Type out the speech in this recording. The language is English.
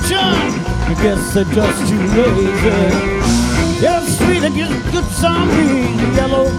I guess they're just too lazy. Yeah, sweet, I get good zombie, yellow